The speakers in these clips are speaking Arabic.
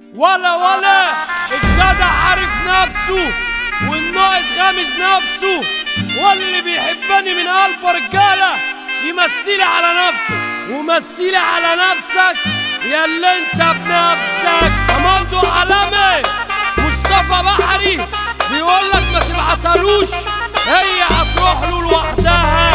ولا الجدع عارف نفسه والناقص غامز نفسه، واللي بيحبني من قلبه رجاله يمثلي على نفسه ومثلي على نفسك يا اللي انت بنفسك. امالدو عالمي مصطفى بحري بيقولك ما تبعتلوش، هي هتروح له لوحدها.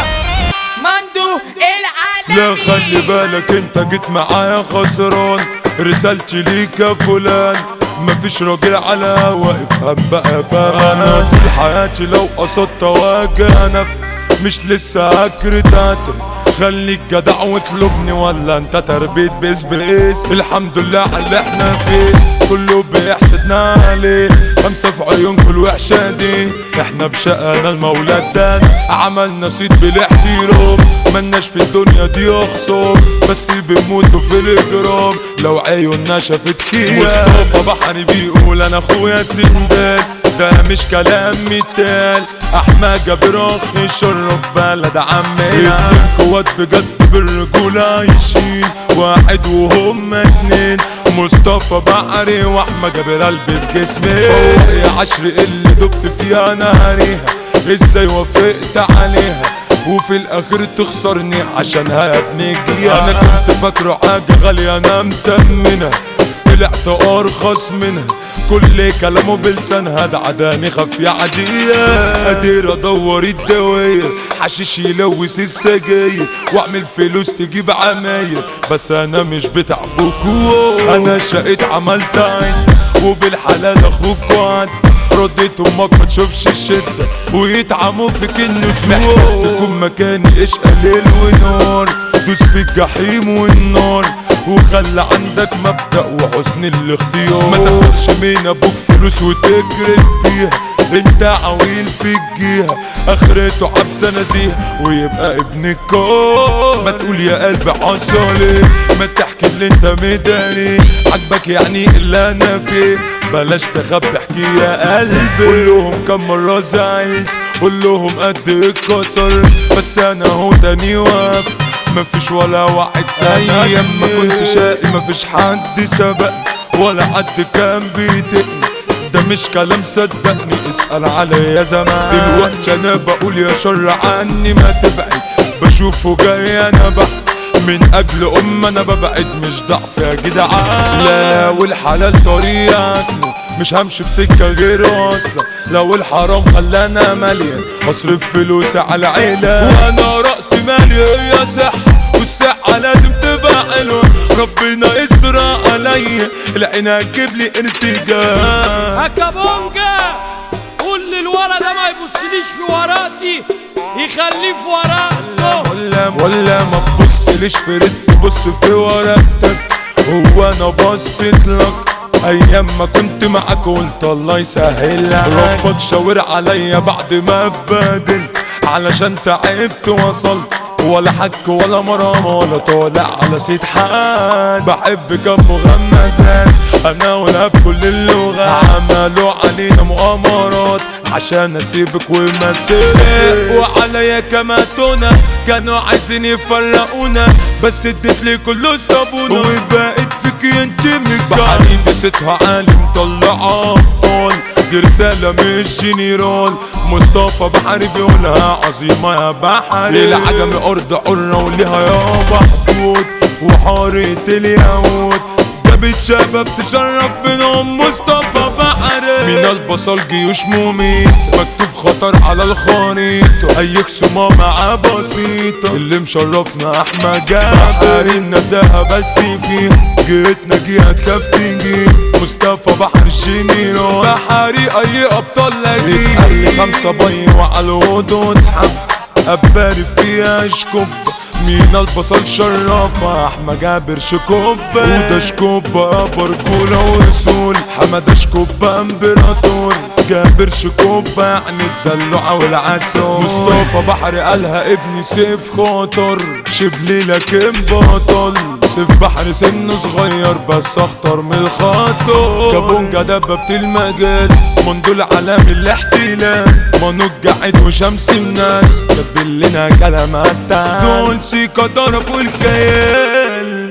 مندو العالمي لا خلي بالك انت جيت معايا خسران، رسالتي ليك يا فلان مفيش راجل على واقف هم بقى فانا طول حياتي لو قصدت اواجه نفس مش لسه هكر تاترس. خليك جدع واطلبني ولا انت تربيت بيس بيس. الحمد لله على اللي احنا فيه كله بيحسدنا عليه، خمسة في عيون كل وحشة دي. احنا بشقنا المولى ادانا عملنا صيد بالاحترام، ملناش في الدنيا دي خصوم بس بنموتوا في الاجرام لو عيوننا شافت خير. مصطفى بحري بيقول انا اخويا سندال، ده مش كلام متال. احمد جابر اخي شرف بلد عمنا، قوات بجد بالرجولة عايشين واحد وهم اتنين. مصطفى بحري واحمد جابر قلبي في جسمي، فوق يا عشر اللي دبت فيها انا هريها ازاي وافقت عليها وفي الاخر تخسرني عشانها يا ابني جيها. انا كنت فاكره حاجة غالية انا متمنها، طلعت ارخص منها. كل كلامه بلسانها ده عداني خفية عادية، قادر ادور الدواير حشيش يلوث السجاير واعمل فلوس تجيب عماير، بس انا مش بتاع بكور. انا شقيت عملت عين وبالحلال اخوك وعد، رديت امك ما تشوفش الشدة ويتعموا فيك النسوان. تكون مكاني عشق ليل ونار، دوس في الجحيم والنار وخلى عندك مبدأ وحسن الاختيار. ما تاخدش من ابوك فلوس وتجرد بيها، انت عويل في الجهة اخرته عبسة نزيهة ويبقى ابن الكار. ما تقول يا قلبي حصلي، ما تحكي اللي انت مداري عجبك يعني اللي انا فيه، بلاش تخبي احكي يا قلبي. قولهم كم مرة زعلت قولهم قد اتكسر، بس انا هو تاني واقف مفيش ولا واحد سايق. ايام ما كنت شقي مفيش حد سبق ولا حد كان بيدقني، ده مش كلام صدقني اسأل عليا زمان. دلوقتي انا بقول يا شر عني ما تبعد، بشوفه جاي انا بحد من اجل انا ببعد مش ضعف يا جدعان. لا والحلال طريقتنا مش همشي بسكة غير اصلا، لو الحرام خلانا مليان هصرف فلوسي على عيلة، وانا رأس مالي هي صحة والصحة لازم تبقى حلوة. ربنا يستر عليا العين هتجيب لي ارتجال. هكابونجا قول للولد ده ما يبصليش في ورقتي يخليه في ورقته، ولا ما تبصليش في رزق بص في ورقتك. هو انا بصيت لك ايام ما كنت معاك قلت الله يسهلها، ربك شاور عليا بعد ما اتبادلت علشان تعبت وصلت، ولا حك ولا مرام ولا طالع على سيد حد. بحب كم مغمزات انا ولا بكل اللغات، عملوا علينا مؤامرات عشان اسيبك ومسيبك، وعليا كماتونا كانوا عايزين يفرقونا بس اديت لي كله صابونه وبقيت فيك انت متجعلين. قصتها عالي مطلعة ابطال، دي رسالة مش جنرال. مصطفى بحري بيقولها عظيمة يا بحري، العجمي أرض حرة وليها يابا حدود وحارة اليهود، جابت شباب تشرف منهم مصطفى بحري. من البصل جيوش مميت مكتوب خطر على الخريطة، هيكسوا مع بسيطة اللي مشرفنا احمد جابر. بحري النزاهة بس فيه جيتنا جهة كافتنجي، مصطفى بحري الجنرال بحري اي ابطال لاقيه. قال لي 5 بي وعلى الهدود حب اباري فيها شكوب، مين البصل شرفة احمد جابر شكوبة، وده شكوبة برجولة ورسول، حمد شكوبة امبراطور، جابر شكوبة يعني الدلوعة والعسول. مصطفى بحري قالها ابني سيف خطر شبلي لكن بطل، سيف بحري سنه صغير بس اخطر من الخطر. كابونجا دببت المجال منذ العالم الاحتلال، منو قاعد وشمس الناس جاب لنا كلامات دول سيكا ضربوا الكيال.